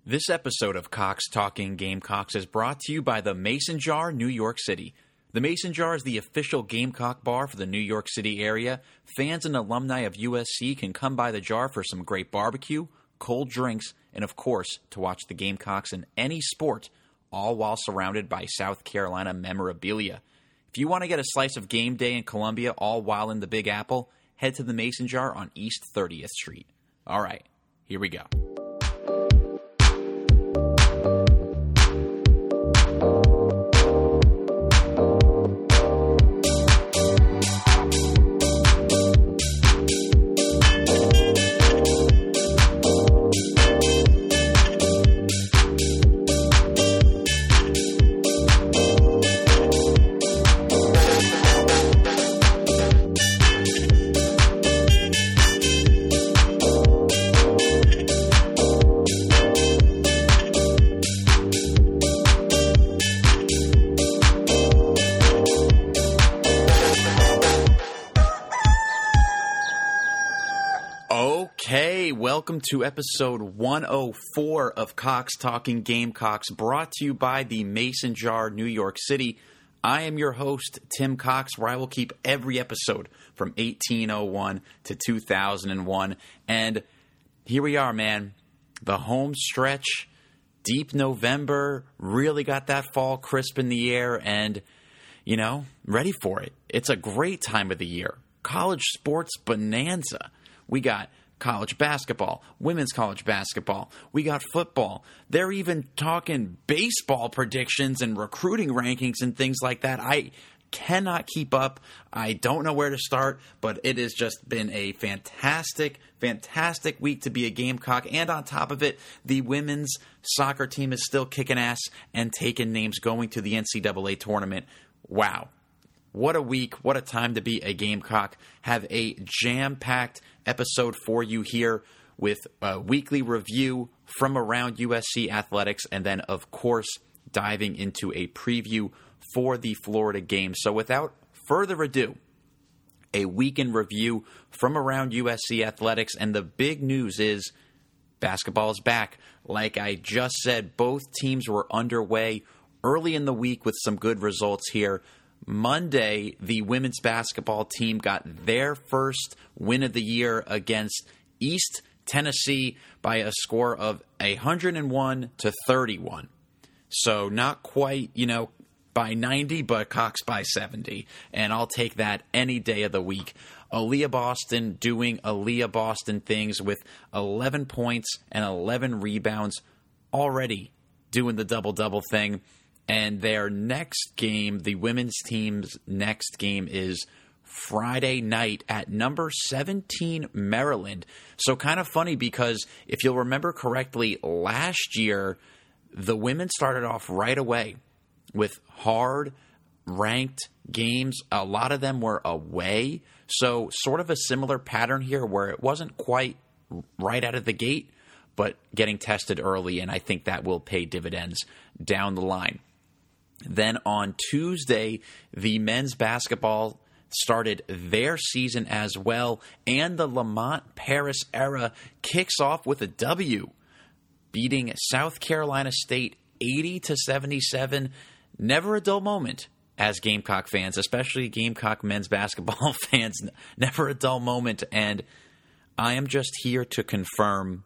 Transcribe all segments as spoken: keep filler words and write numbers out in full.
This episode of Cox Talking Gamecocks is brought to you by the Mason Jar, New York City. The Mason Jar is the official Gamecock bar for the New York City area. Fans and alumni of U S C can come by the jar for some great barbecue, cold drinks, and of course, to watch the Gamecocks in any sport, all while surrounded by South Carolina memorabilia. If you want to get a slice of game day in Columbia all while in the Big Apple, head to the Mason Jar on East thirtieth Street. All right, here we go. Welcome to episode one oh four of Cox Talking Gamecocks, brought to you by the Mason Jar, New York City. I am your host, Tim Cox, where I will keep every episode from eighteen oh one to two thousand one. And here we are, man. The home stretch, deep November, really got that fall crisp in the air, and, you know, ready for it. It's a great time of the year. College sports bonanza. We got college basketball, women's college basketball. We got football. They're even talking baseball predictions and recruiting rankings and things like that. I cannot keep up. I don't know where to start, but it has just been a fantastic, fantastic week to be a Gamecock. And on top of it, the women's soccer team is still kicking ass and taking names going to the N C double A tournament. Wow. What a week. What a time to be a Gamecock. Have a jam-packed episode for you here with a weekly review from around U S C athletics, and then, of course, diving into a preview for the Florida game. So without further ado, a week in review from around U S C athletics, and the big news is basketball is back. Like I just said, both teams were underway early in the week with some good results here. Monday, the women's basketball team got their first win of the year against East Tennessee by a score of one hundred one to thirty-one. So not quite, you know, by ninety, but Cox by seventy. And I'll take that any day of the week. Aaliyah Boston doing Aaliyah Boston things with eleven points and eleven rebounds, already doing the double-double thing. And their next game, the women's team's next game, is Friday night at number seventeen Maryland. So kind of funny, because if you'll remember correctly, last year, the women started off right away with hard ranked games. A lot of them were away. So sort of a similar pattern here, where it wasn't quite right out of the gate, but getting tested early. And I think that will pay dividends down the line. Then on Tuesday, the men's basketball started their season as well, and the Lamont Paris era kicks off with a W, beating South Carolina State eighty to seventy-seven. Never a dull moment as Gamecock fans, especially Gamecock men's basketball fans. Never a dull moment, and I am just here to confirm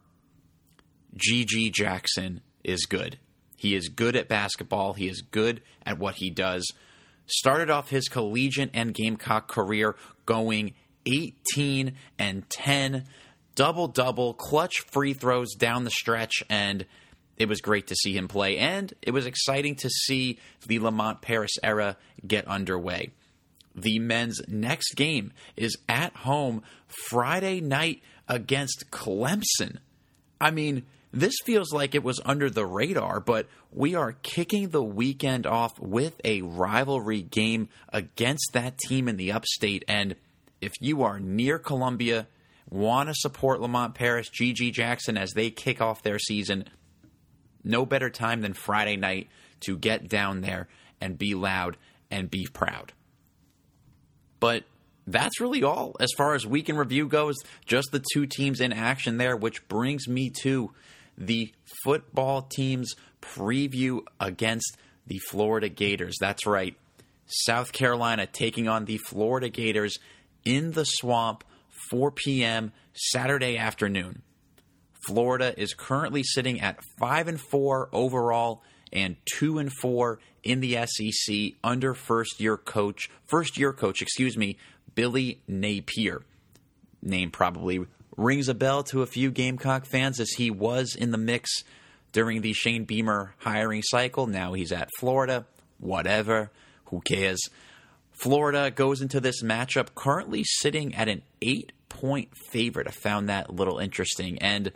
G G Jackson is good. He is good at basketball. He is good at what he does. Started off his collegiate and Gamecock career going eighteen and ten, double-double, clutch free throws down the stretch, and it was great to see him play. And it was exciting to see the Lamont Paris era get underway. The men's next game is at home Friday night against Clemson. I mean, this feels like it was under the radar, but we are kicking the weekend off with a rivalry game against that team in the upstate. And if you are near Columbia, want to support Lamont Paris, G G Jackson as they kick off their season, no better time than Friday night to get down there and be loud and be proud. But that's really all as far as week in review goes. Just the two teams in action there, which brings me to the football team's preview against the Florida Gators. That's right. South Carolina taking on the Florida Gators in the Swamp, four p.m. Saturday afternoon. Florida is currently sitting at five and four overall and two and four in the S E C under first-year coach, first-year coach, excuse me, Billy Napier. Name probably rings a bell to a few Gamecock fans, as he was in the mix during the Shane Beamer hiring cycle. Now he's at Florida. Whatever. Who cares? Florida goes into this matchup currently sitting at an eight-point favorite. I found that a little interesting. And,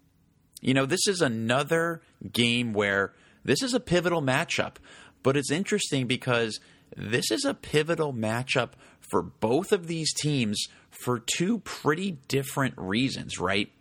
you know, this is another game where this is a pivotal matchup. But it's interesting because this is a pivotal matchup for both of these teams for two pretty different reasons, right?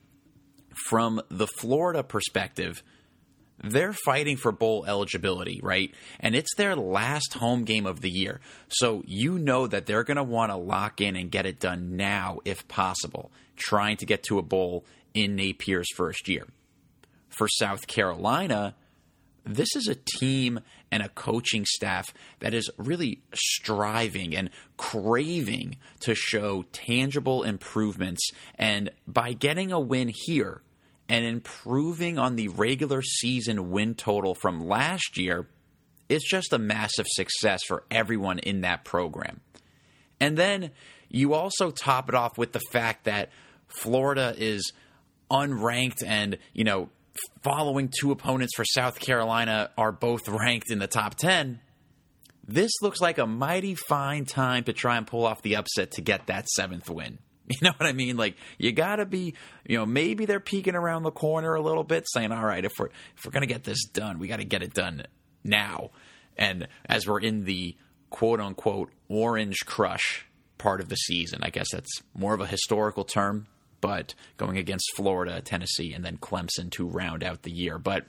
From the Florida perspective, they're fighting for bowl eligibility, right? And it's their last home game of the year. So you know that they're going to want to lock in and get it done now, if possible, trying to get to a bowl in Napier's first year. For South Carolina, this is a team and a coaching staff that is really striving and craving to show tangible improvements. And by getting a win here and improving on the regular season win total from last year, it's just a massive success for everyone in that program. And then you also top it off with the fact that Florida is unranked and, you know, following two opponents for South Carolina are both ranked in the top ten. This looks like a mighty fine time to try and pull off the upset to get that seventh win. You know what I mean? Like, you got to be, you know, maybe they're peeking around the corner a little bit saying, all right, if we're, if we're going to get this done, we got to get it done now. And as we're in the quote unquote orange crush part of the season, I guess that's more of a historical term, but going against Florida, Tennessee, and then Clemson to round out the year. But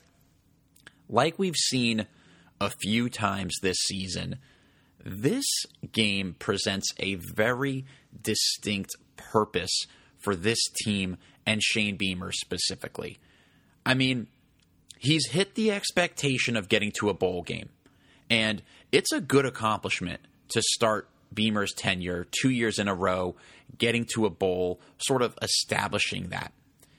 like we've seen a few times this season, this game presents a very distinct purpose for this team and Shane Beamer specifically. I mean, he's hit the expectation of getting to a bowl game, and it's a good accomplishment to start Beamer's tenure two years in a row, getting to a bowl, sort of establishing that.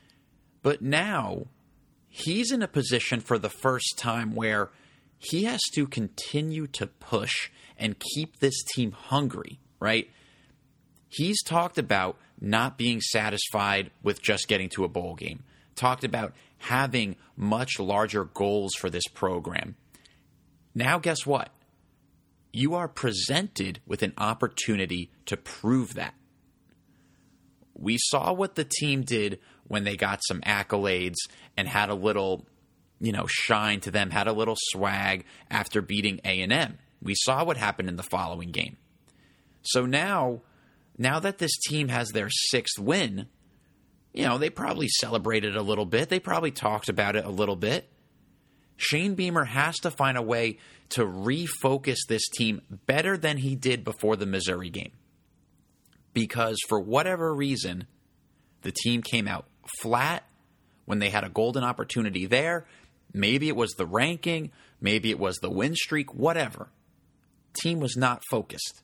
But now he's in a position for the first time where he has to continue to push and keep this team hungry, right? He's talked about not being satisfied with just getting to a bowl game, talked about having much larger goals for this program. Now, guess what? You are presented with an opportunity to prove that. We saw what the team did when they got some accolades and had a little, you know, shine to them, had a little swag after beating A and M. We saw what happened in the following game. So now, now that this team has their sixth win, you know, they probably celebrated a little bit. They probably talked about it a little bit. Shane Beamer has to find a way to refocus this team better than he did before the Missouri game. Because for whatever reason, the team came out flat when they had a golden opportunity there. Maybe it was the ranking, maybe it was the win streak, whatever. Team was not focused.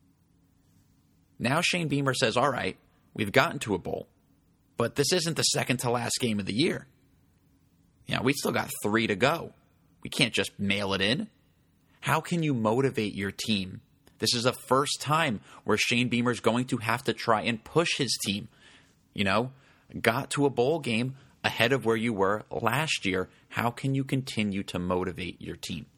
Now Shane Beamer says, all right, we've gotten to a bowl, but this isn't the second to last game of the year. Yeah, we still got three to go. We can't just mail it in. How can you motivate your team? This is the first time where Shane Beamer's going to have to try and push his team. You know, got to a bowl game ahead of where you were last year. How can you continue to motivate your team?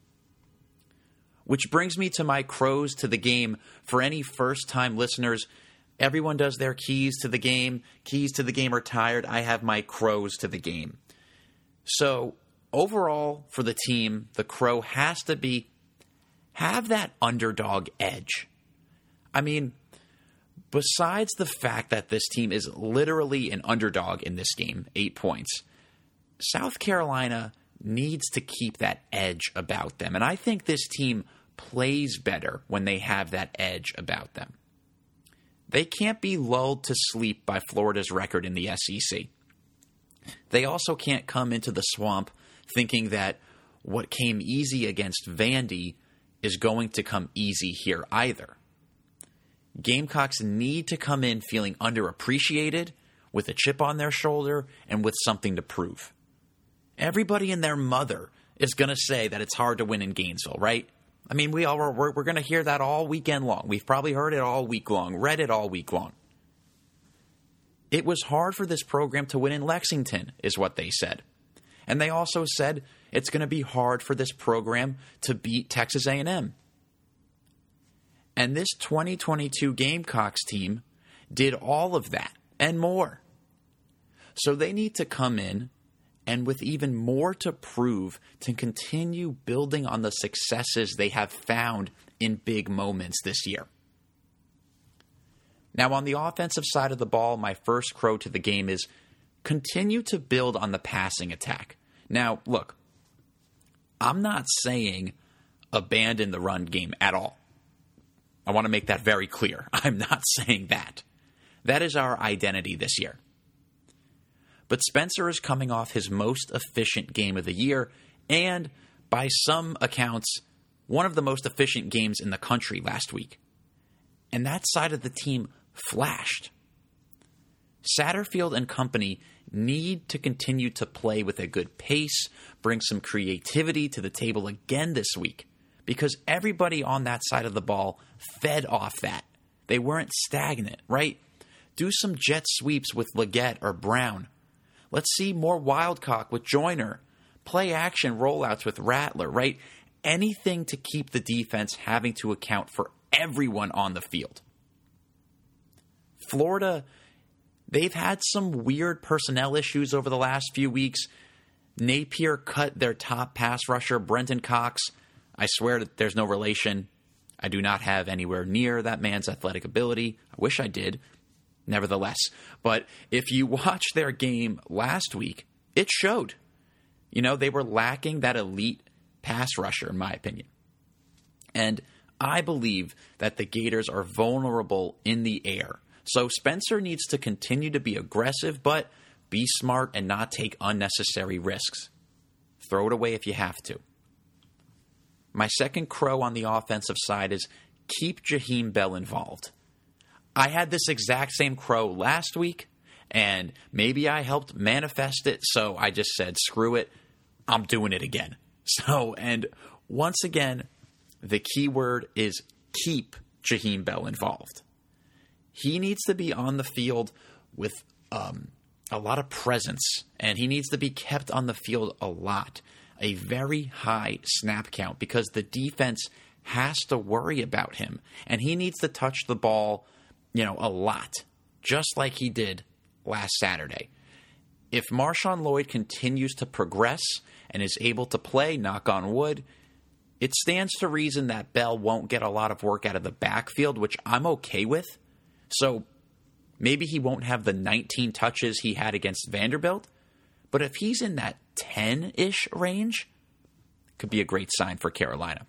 Which brings me to my crows to the game. For any first-time listeners, everyone does their keys to the game. Keys to the game are tired. I have my crows to the game. So overall for the team, the crow has to be have that underdog edge. I mean, besides the fact that this team is literally an underdog in this game, eight points, South Carolina needs to keep that edge about them. And I think this team plays better when they have that edge about them. They can't be lulled to sleep by Florida's record in the S E C. They also can't come into the Swamp thinking that what came easy against Vandy is going to come easy here either. Gamecocks need to come in feeling underappreciated, with a chip on their shoulder, and with something to prove. Everybody and their mother is going to say that it's hard to win in Gainesville, right? I mean, we all, we're, we're going to hear that all weekend long. We've probably heard it all week long, read it all week long. It was hard for this program to win in Lexington, is what they said. And they also said it's going to be hard for this program to beat Texas A and M. And this twenty twenty-two Gamecocks team did all of that and more. So they need to come in and with even more to prove to continue building on the successes they have found in big moments this year. Now, on the offensive side of the ball, my first crow to the game is continue to build on the passing attack. Now, look, I'm not saying abandon the run game at all. I want to make that very clear. I'm not saying that. That is our identity this year. But Spencer is coming off his most efficient game of the year, and by some accounts, one of the most efficient games in the country last week. And that side of the team flashed. Satterfield and company need to continue to play with a good pace, bring some creativity to the table again this week, because everybody on that side of the ball fed off that. They weren't stagnant, right? Do some jet sweeps with Leggett or Brown. Let's see more Wildcock with Joyner. Play action rollouts with Rattler, right? Anything to keep the defense having to account for everyone on the field. Florida, they've had some weird personnel issues over the last few weeks. Napier cut their top pass rusher, Brenton Cox. I swear that there's no relation. I do not have anywhere near that man's athletic ability. I wish I did. Nevertheless. But if you watch their game last week, it showed. You know, they were lacking that elite pass rusher, in my opinion. And I believe that the Gators are vulnerable in the air. So Spencer needs to continue to be aggressive, but be smart and not take unnecessary risks. Throw it away if you have to. My second crow on the offensive side is keep Jaheim Bell involved. I had this exact same crow last week, and maybe I helped manifest it, so I just said, screw it, I'm doing it again. So, and once again, the key word is keep Jaheim Bell involved. He needs to be on the field with um, a lot of presence, and he needs to be kept on the field a lot. A very high snap count, because the defense has to worry about him, and he needs to touch the ball, you know, a lot, just like he did last Saturday. If Marshawn Lloyd continues to progress and is able to play, knock on wood, it stands to reason that Bell won't get a lot of work out of the backfield, which I'm okay with. So maybe he won't have the nineteen touches he had against Vanderbilt, but if he's in that ten-ish range, it could be a great sign for Carolina.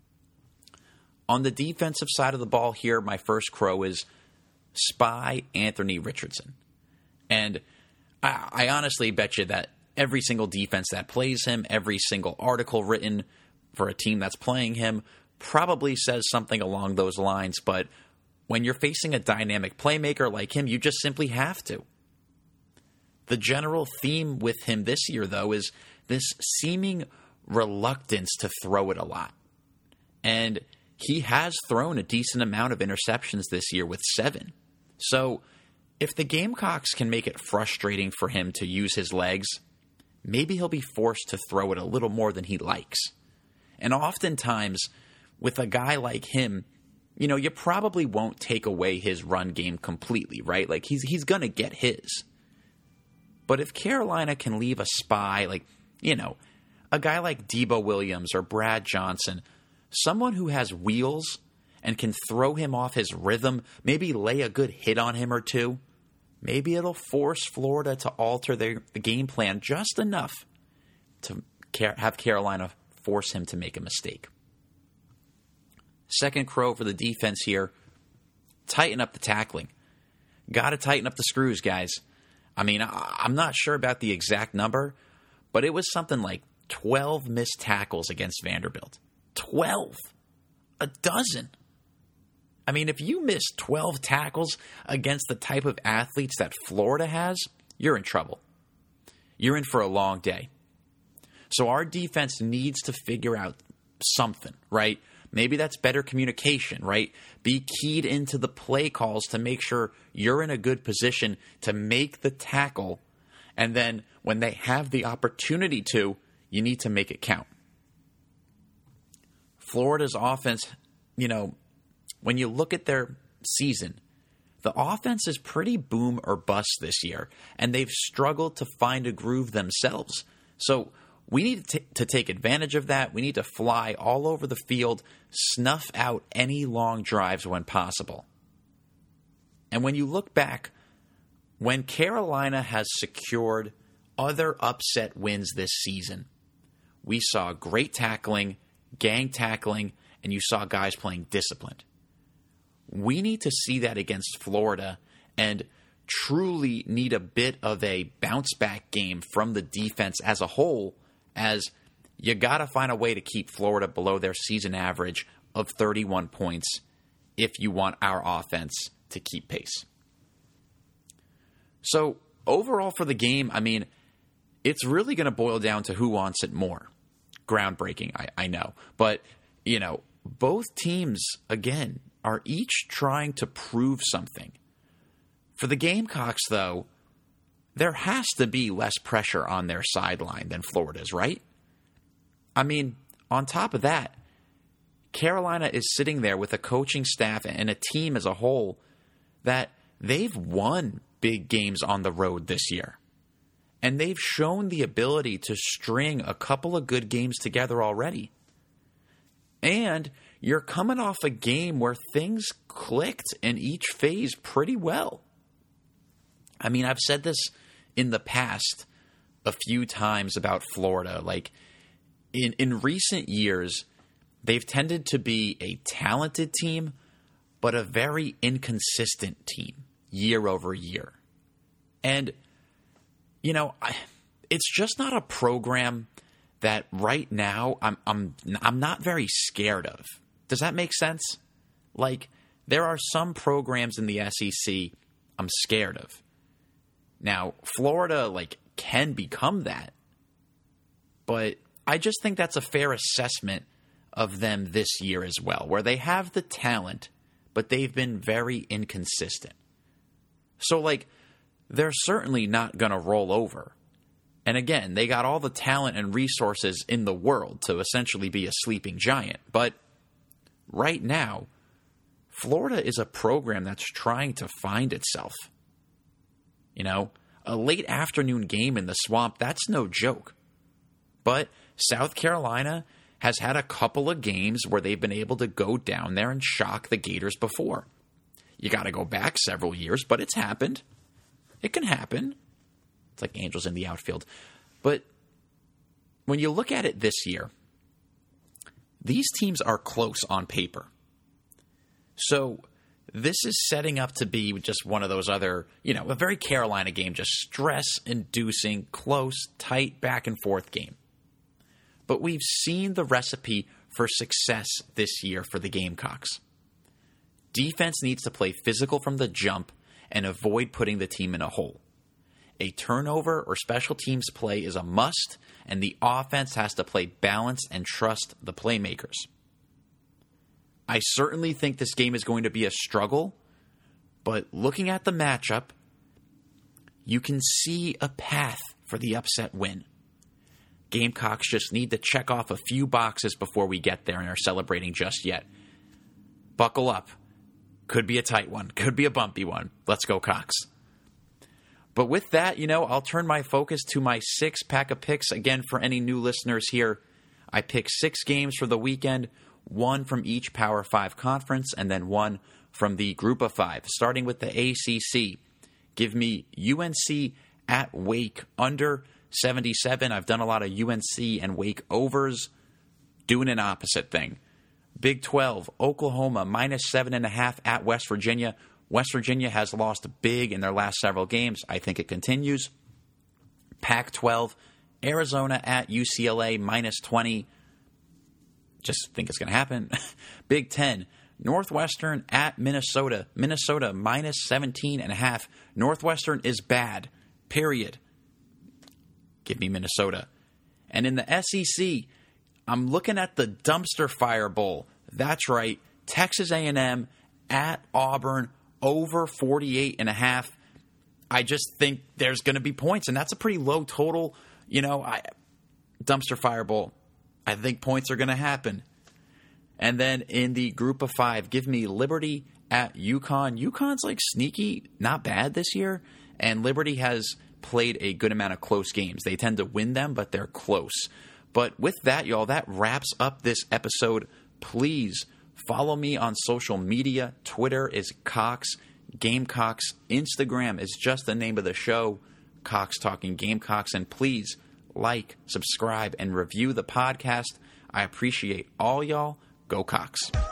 On the defensive side of the ball here, my first crow is spy Anthony Richardson. And I, I honestly bet you that every single defense that plays him, every single article written for a team that's playing him, probably says something along those lines. But when you're facing a dynamic playmaker like him, you just simply have to. The general theme with him this year, though, is this seeming reluctance to throw it a lot. And he has thrown a decent amount of interceptions this year with seven. So if the Gamecocks can make it frustrating for him to use his legs, maybe he'll be forced to throw it a little more than he likes. And oftentimes, with a guy like him, you know, you probably won't take away his run game completely, right? Like, he's he's going to get his. But if Carolina can leave a spy, like, you know, a guy like Debo Williams or Brad Johnson, someone who has wheels and can throw him off his rhythm, maybe lay a good hit on him or two, maybe it'll force Florida to alter their the game plan just enough to have Carolina force him to make a mistake. Second crow for the defense here, tighten up the tackling. Got to tighten up the screws, guys. I mean, I, I'm not sure about the exact number, but it was something like twelve missed tackles against Vanderbilt. twelve. A dozen. I mean, if you miss twelve tackles against the type of athletes that Florida has, you're in trouble. You're in for a long day. So our defense needs to figure out something, right? Maybe that's better communication, right? Be keyed into the play calls to make sure you're in a good position to make the tackle. And then when they have the opportunity to, you need to make it count. Florida's offense, you know, when you look at their season, the offense is pretty boom or bust this year, and they've struggled to find a groove themselves. So we need to, t- to take advantage of that. We need to fly all over the field, snuff out any long drives when possible. And when you look back, when Carolina has secured other upset wins this season, we saw great tackling, gang tackling, and you saw guys playing disciplined. We need to see that against Florida and truly need a bit of a bounce-back game from the defense as a whole, as you got to find a way to keep Florida below their season average of thirty-one points if you want our offense to keep pace. So overall for the game, I mean, it's really going to boil down to who wants it more. Groundbreaking, I, I know. But, you know, both teams, again, are each trying to prove something. For the Gamecocks, though, there has to be less pressure on their sideline than Florida's, right? I mean, on top of that, Carolina is sitting there with a coaching staff and a team as a whole that they've won big games on the road this year. And they've shown the ability to string a couple of good games together already. And you're coming off a game where things clicked in each phase pretty well. I mean, I've said this in the past a few times about Florida. Like, in, in recent years, they've tended to be a talented team, but a very inconsistent team year over year. And, you know, I, it's just not a program that right now I'm I'm I'm not very scared of. Does that make sense? Like, there are some programs in the S E C I'm scared of. Now, Florida, like, can become that. But I just think that's a fair assessment of them this year as well, where they have the talent, but they've been very inconsistent. So, like, they're certainly not going to roll over. And again, they got all the talent and resources in the world to essentially be a sleeping giant. But right now, Florida is a program that's trying to find itself. You know, a late afternoon game in the Swamp, that's no joke. But South Carolina has had a couple of games where they've been able to go down there and shock the Gators before. You got to go back several years, but it's happened. It can happen. It's like angels in the outfield. But when you look at it this year, these teams are close on paper. So this is setting up to be just one of those other, you know, a very Carolina game, just stress-inducing, close, tight, back-and-forth game. But we've seen the recipe for success this year for the Gamecocks. Defense needs to play physical from the jump and avoid putting the team in a hole. A turnover or special teams play is a must, and the offense has to play balanced and trust the playmakers. I certainly think this game is going to be a struggle, but looking at the matchup, you can see a path for the upset win. Gamecocks just need to check off a few boxes before we get there and are celebrating just yet. Buckle up. Could be a tight one. Could be a bumpy one. Let's go, Cox. But with that, you know, I'll turn my focus to my six pack of picks. Again, for any new listeners here, I picked six games for the weekend, one from each Power Five conference, and then one from the Group of Five. Starting with the A C C, give me U N C at Wake under seventy-seven. I've done a lot of U N C and Wake overs, doing an opposite thing. Big twelve, Oklahoma minus seven and a half at West Virginia. West Virginia has lost big in their last several games. I think it continues. Pac twelve, Arizona at U C L A minus twenty. Just think it's going to happen. Big Ten, Northwestern at Minnesota. Minnesota minus seventeen and a half. Northwestern is bad, period. Give me Minnesota. And in the S E C, I'm looking at the Dumpster Fire Bowl. That's right. Texas A and M at Auburn over forty-eight and a half. I just think there's going to be points, and that's a pretty low total. You know, I, Dumpster Fire Bowl. I think points are going to happen. And then in the group of five, give me Liberty at UConn. UConn's like sneaky, not bad this year, and Liberty has played a good amount of close games. They tend to win them, but they're close. But with that, y'all, that wraps up this episode. Please follow me on social media. Twitter is Cox Gamecocks. Instagram is just the name of the show, Cox Talking Gamecocks. And please like, subscribe, and review the podcast. I appreciate all y'all. Go Cox.